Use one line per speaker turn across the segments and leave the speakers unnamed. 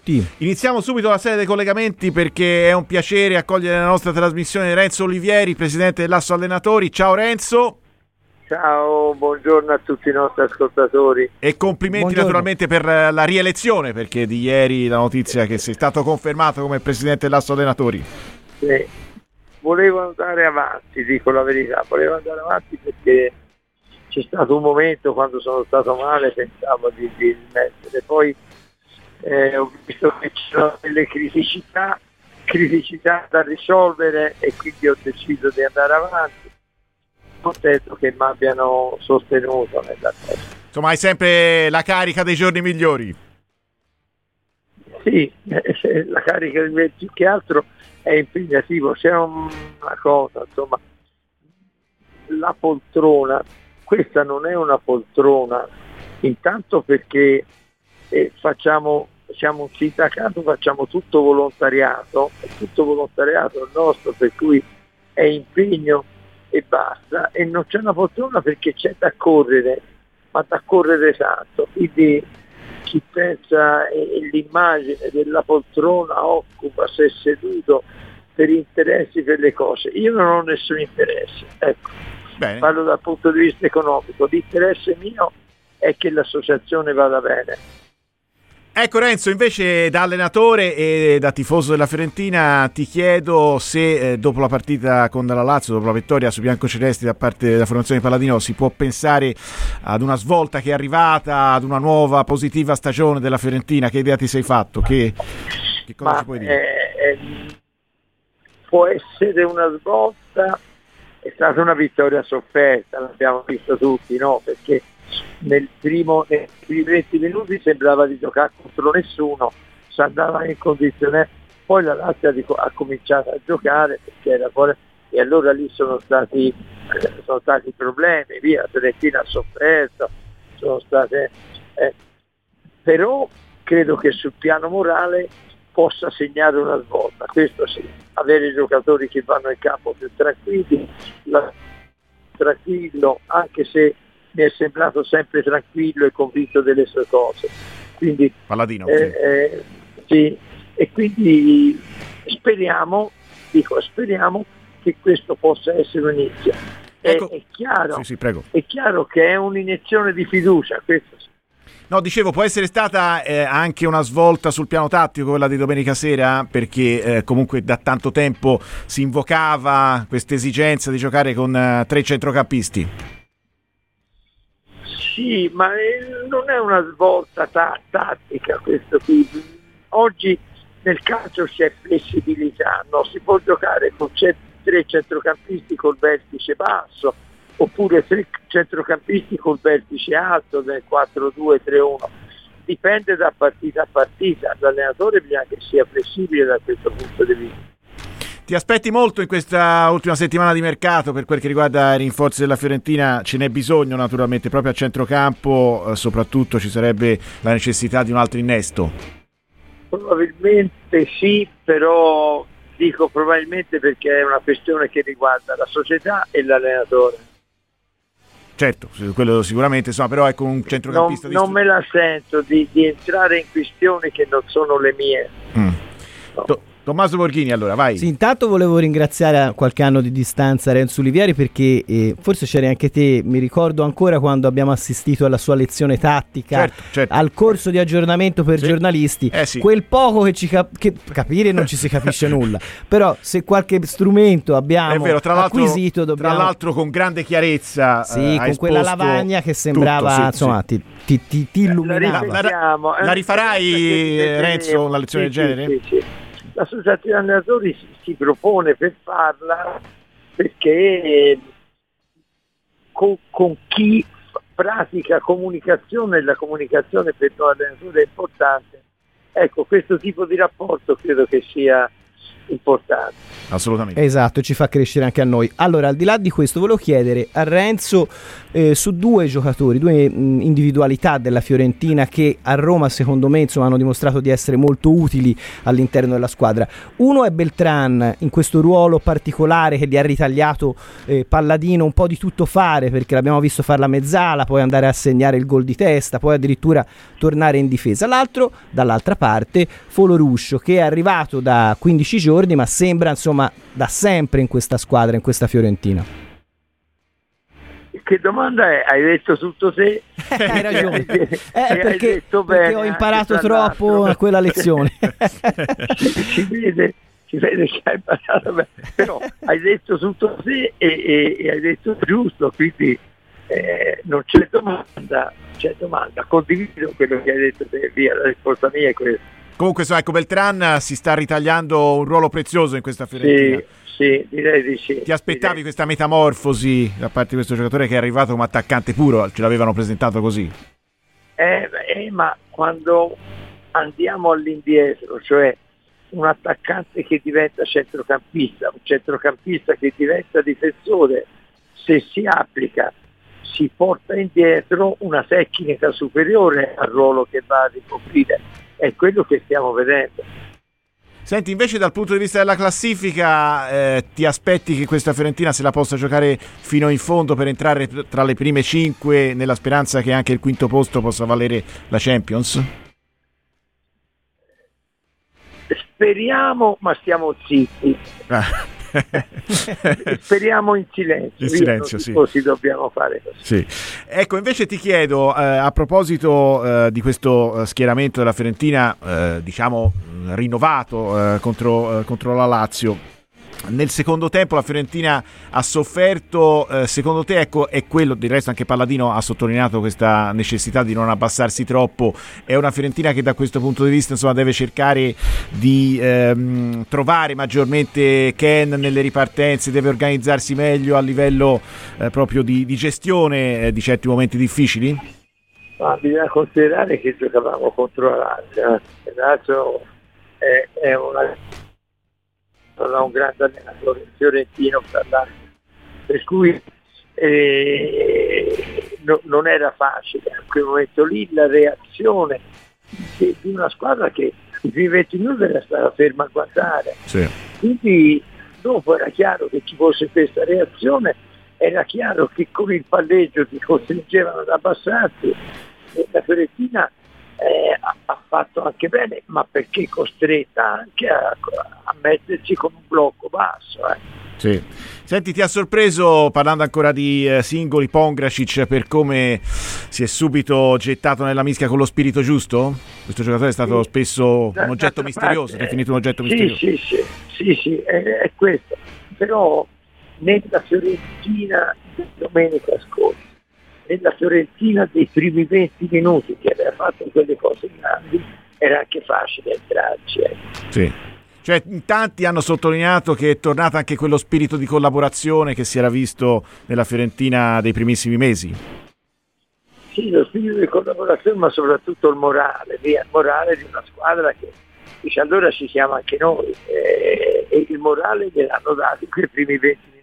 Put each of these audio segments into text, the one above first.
tutti.
Iniziamo subito la serie dei collegamenti perché è un piacere accogliere la nostra trasmissione Renzo Olivieri, presidente dell'Asso Allenatori. Ciao Renzo.
Ciao, buongiorno a tutti i nostri ascoltatori.
E complimenti
Buongiorno.
naturalmente per la rielezione, perché di ieri la notizia che sei stato confermato come presidente dell'Asso Allenatori.
Sì. Volevo andare avanti, dico la verità, volevo andare avanti perché c'è stato un momento quando sono stato male, pensavo di smettere, poi ho visto che c'erano delle criticità da risolvere e quindi ho deciso di andare avanti. Contento che mi abbiano sostenuto nella cosa.
Insomma, hai sempre la carica dei giorni migliori.
Sì, la carica più che altro è impegnativo. C'è una cosa, insomma, la poltrona, questa non è una poltrona, intanto perché siamo un sindacato, facciamo tutto volontariato il nostro, per cui è impegno e basta, e non c'è una poltrona perché c'è da correre, ma da correre tanto, quindi chi pensa l'immagine della poltrona occupa, se è seduto per interessi, per le cose. Io non ho nessun interesse, ecco.
Bene.
Parlo dal punto di vista economico, l'interesse mio è che l'associazione vada bene.
Ecco Renzo, invece da allenatore e da tifoso della Fiorentina ti chiedo se dopo la partita con la Lazio, dopo la vittoria su biancocelesti da parte della formazione di Palladino, si può pensare ad una svolta che è arrivata, ad una nuova positiva stagione della Fiorentina. Che idea ti sei fatto? Che cosa ci puoi dire?
Può essere una svolta, è stata una vittoria sofferta, l'abbiamo visto tutti, no? Perché nei primi 20 minuti sembrava di giocare contro nessuno, si andava in condizione, poi la Lazio ha cominciato a giocare perché era fuori, e allora lì sono stati problemi, via, la Fiorentina ha sofferto, però credo che sul piano morale possa segnare una svolta, questo sì, avere i giocatori che vanno in campo più tranquillo, anche se mi è sembrato sempre tranquillo e convinto delle sue cose. Quindi
Palladino,
sì, e quindi speriamo che questo possa essere un inizio.
Ecco.
È chiaro,
sì, prego.
è chiaro che è un'iniezione di fiducia, questo sì.
No, dicevo, può essere stata anche una svolta sul piano tattico quella di domenica sera, perché comunque da tanto tempo si invocava questa esigenza di giocare con 3 centrocampisti.
Sì, ma non è una svolta tattica questo qui. Oggi nel calcio c'è flessibilità, no? Si può giocare con 3 centrocampisti col vertice basso, oppure 3 centrocampisti col vertice alto nel 4-2-3-1. Dipende da partita a partita, l'allenatore bisogna che sia flessibile da questo punto di vista.
Ti aspetti molto in questa ultima settimana di mercato per quel che riguarda i rinforzi della Fiorentina? Ce n'è bisogno naturalmente, proprio a centrocampo, soprattutto ci sarebbe la necessità di un altro innesto.
Probabilmente sì, però dico probabilmente perché è una questione che riguarda la società e l'allenatore.
Certo, quello sicuramente, insomma, però ecco un centrocampista
non me la sento di entrare in questioni che non sono le mie. No.
Tommaso Borghini, allora, vai.
Sì, intanto volevo ringraziare a qualche anno di distanza Renzo Olivieri, perché forse c'eri anche te, mi ricordo ancora quando abbiamo assistito alla sua lezione tattica,
certo.
al corso di aggiornamento per giornalisti,
sì.
Quel poco che capire non ci si capisce nulla, però se qualche strumento abbiamo acquisito dobbiamo...
Tra l'altro con grande chiarezza
sì, con quella lavagna che sembrava
tutto, sì,
insomma ti illuminava.
La rifarai Renzo una lezione del genere?
Sì. L'associazione allenatori si propone per farla perché con chi pratica comunicazione, la comunicazione per noi allenatori è importante. Ecco, questo tipo di rapporto credo che sia importante.
Assolutamente.
Esatto, ci fa crescere anche a noi. Allora, al di là di questo, volevo chiedere a Renzo su due giocatori, due individualità della Fiorentina che a Roma, secondo me, insomma, hanno dimostrato di essere molto utili all'interno della squadra. Uno è Beltran, in questo ruolo particolare che gli ha ritagliato Palladino un po' di tutto fare, perché l'abbiamo visto fare la mezzala, poi andare a segnare il gol di testa, poi addirittura tornare in difesa. L'altro, dall'altra parte, Folo Ruscio, che è arrivato da 15 giorni, ma sembra insomma da sempre in questa squadra, in questa Fiorentina.
Che domanda è? Hai detto tutto te?
Hai ragione.
Perché
ho imparato troppo a quella lezione.
si vede che hai imparato bene. Però hai detto tutto te e hai detto giusto, quindi non c'è domanda. Condivido quello che hai detto te, via, la risposta mia è questa.
Comunque, ecco, Beltran si sta ritagliando un ruolo prezioso in questa Fiorentina.
Sì, direi di sì.
Ti aspettavi questa metamorfosi da parte di questo giocatore che è arrivato come attaccante puro? Ce l'avevano presentato così?
Ma quando andiamo all'indietro, cioè un attaccante che diventa centrocampista, un centrocampista che diventa difensore, se si applica, si porta indietro una tecnica superiore al ruolo che va a ricoprire. È quello che stiamo vedendo.
Senti, invece dal punto di vista della classifica, ti aspetti che questa Fiorentina se la possa giocare fino in fondo per entrare tra le prime 5 nella speranza che anche il quinto posto possa valere la Champions?
Speriamo, ma stiamo zitti. Speriamo in silenzio.
In silenzio, sì.
Così dobbiamo fare così.
Sì. Ecco, invece ti chiedo, a proposito di questo schieramento della Fiorentina, rinnovato contro la Lazio. Nel secondo tempo la Fiorentina ha sofferto, secondo te, ecco, è quello, del resto anche Palladino ha sottolineato questa necessità di non abbassarsi troppo, è una Fiorentina che da questo punto di vista insomma deve cercare di trovare maggiormente Ken nelle ripartenze, deve organizzarsi meglio a livello proprio di gestione di certi momenti difficili?
Ma bisogna considerare che giocavamo contro la Lazio. La Lazio è un grande allenatore fiorentino, per cui non era facile a quel momento lì la reazione di una squadra che i primi 20 minuti era stata ferma a guardare.
Sì.
Quindi dopo era chiaro che ci fosse questa reazione, era chiaro che con il palleggio ti costringevano ad abbassarti e la Fiorentina ha fatto anche bene, ma perché costretta anche a metterci con un blocco basso.
Sì. Senti, ti ha sorpreso, parlando ancora di singoli, Pongracic per come si è subito gettato nella mischia con lo spirito giusto? Questo giocatore è stato spesso un oggetto misterioso, definito un oggetto misterioso.
Sì, è questo. Però nella Fiorentina di domenica scorsa, nella Fiorentina dei primi 20 minuti che aveva fatto quelle cose grandi, era anche facile entrarci.
Sì. Cioè, in tanti hanno sottolineato che è tornato anche quello spirito di collaborazione che si era visto nella Fiorentina dei primissimi mesi.
Sì, lo spirito di collaborazione, ma soprattutto il morale di una squadra che dice allora ci siamo anche noi, e il morale gliel'hanno dato in quei primi 20 minuti.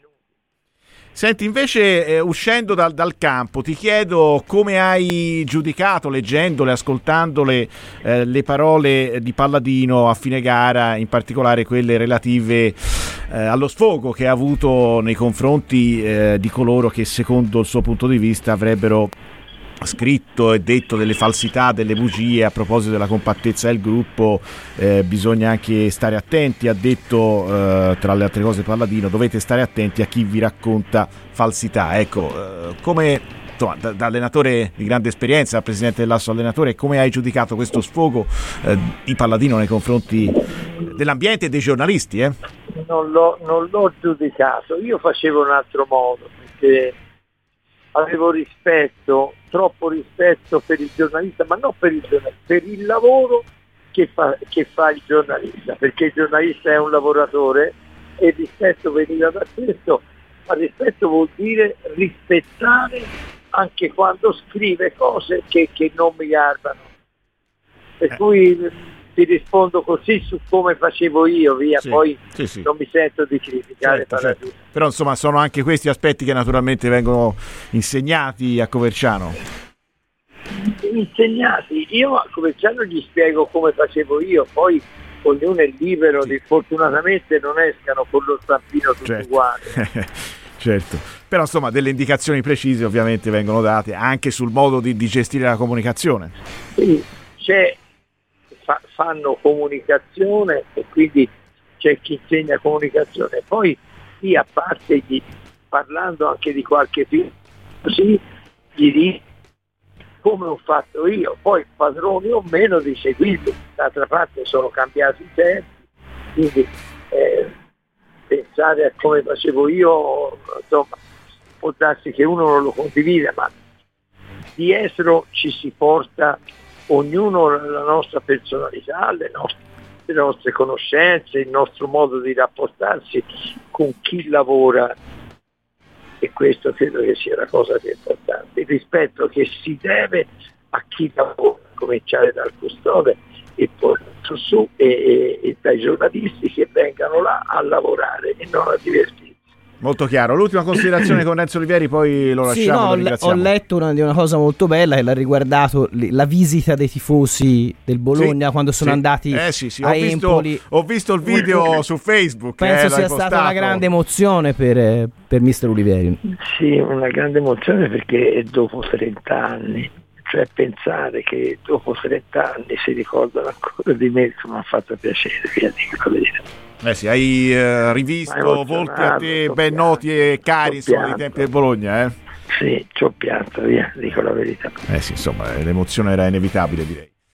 Senti, invece uscendo dal campo ti chiedo come hai giudicato, leggendole, ascoltandole, le parole di Palladino a fine gara, in particolare quelle relative allo sfogo che ha avuto nei confronti di coloro che secondo il suo punto di vista avrebbero scritto e detto delle falsità, delle bugie a proposito della compattezza del gruppo. Bisogna anche stare attenti, ha detto tra le altre cose Palladino, dovete stare attenti a chi vi racconta falsità. Ecco, come insomma, da allenatore di grande esperienza, da presidente dell'Asso allenatore, come hai giudicato questo sfogo di Palladino nei confronti dell'ambiente e dei giornalisti?
Non l'ho giudicato, io facevo un altro modo, perché avevo troppo rispetto per il giornalista, ma non per il giornalista, per il lavoro che fa il giornalista, perché il giornalista è un lavoratore e il rispetto veniva da questo, ma rispetto vuol dire rispettare anche quando scrive cose che non mi garbano. Per cui ti rispondo così su come facevo io, via, poi non mi sento di criticare.
Certo. Però insomma sono anche questi aspetti che naturalmente vengono insegnati a Coverciano.
Insegnati, io a Coverciano gli spiego come facevo io, poi ognuno è libero, fortunatamente non escano con lo stampino tutti uguali.
Certo, però insomma delle indicazioni precise ovviamente vengono date anche sul modo di gestire la comunicazione.
Sì, fanno comunicazione e quindi c'è chi insegna comunicazione, poi sì, a parte parlando anche di qualche film così, gli dico come ho fatto io, poi padroni o meno di seguirli. D'altra parte sono cambiati i tempi, quindi pensare a come facevo io, insomma, può darsi che uno non lo condivida, ma dietro ci si porta ognuno la nostra personalità, le nostre conoscenze, il nostro modo di rapportarsi con chi lavora, e questo credo che sia la cosa più importante, il rispetto che si deve a chi lavora, a cominciare dal custode e poi su e dai giornalisti che vengano là a lavorare e non a divertirsi.
Molto chiaro. L'ultima considerazione con Renzo Olivieri, poi lo lasciamo.
Ho letto una cosa molto bella che l'ha riguardato la visita dei tifosi del Bologna quando sono andati a Empoli.
Ho visto il video su Facebook.
Penso sia stata una grande emozione per Mister Olivieri.
Sì, una grande emozione perché è dopo 30 anni. Cioè pensare che dopo 30 anni si ricordano ancora di me, mi ha fatto piacere, via di quella.
Sì, hai rivisto volti a te ben noti e cari dei tempi del Bologna,
Sì, ci ho pianto, via, dico la verità.
Sì, insomma, l'emozione era inevitabile, direi.